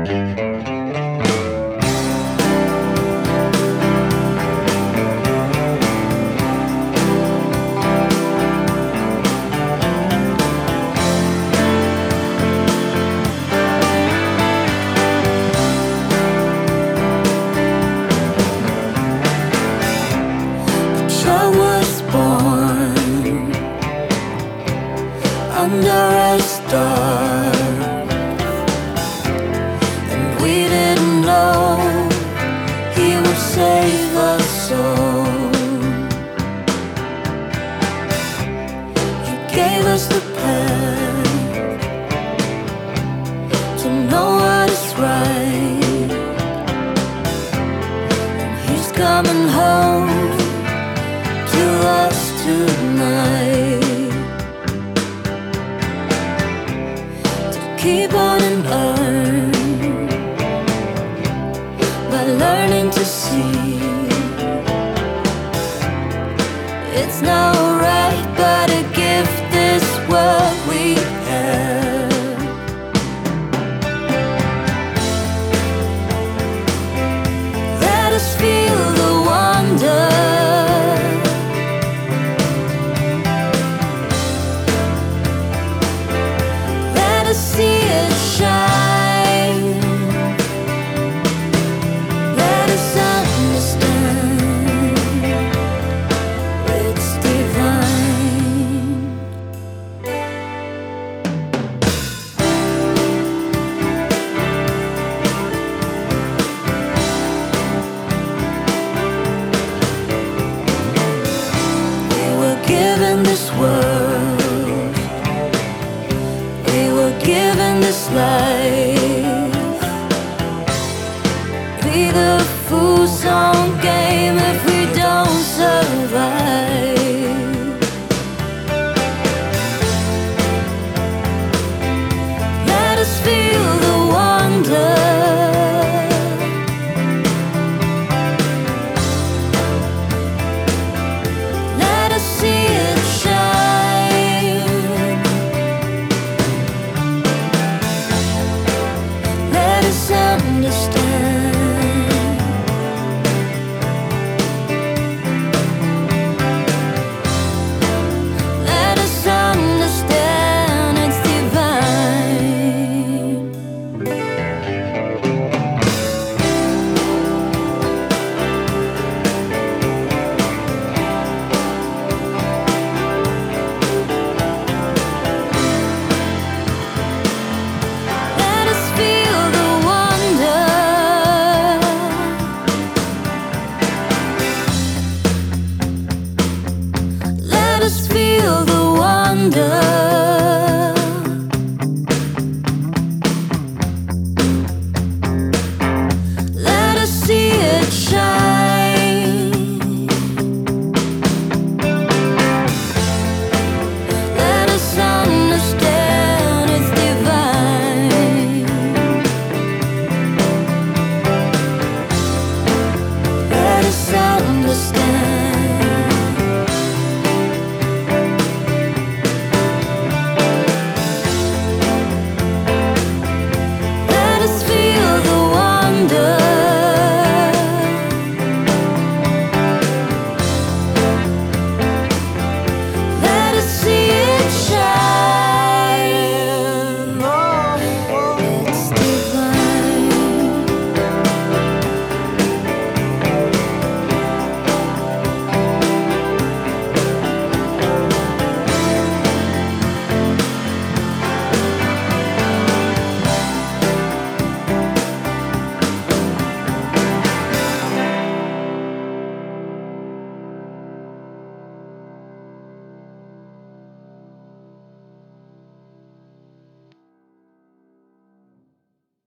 Under a star, and we didn't know he would save us all. He gave us the path to know what is right, and he's coming home to us tonight. Keep on and learn by learning to see it's not right, but a gift is what we have. Let us feel the wonder. See it shine. Let us understand it's divine. We were given this world, given this life. Be the fool's own game if we don't survive. Let us feel the wonder. Let us see it shine. Let us understand.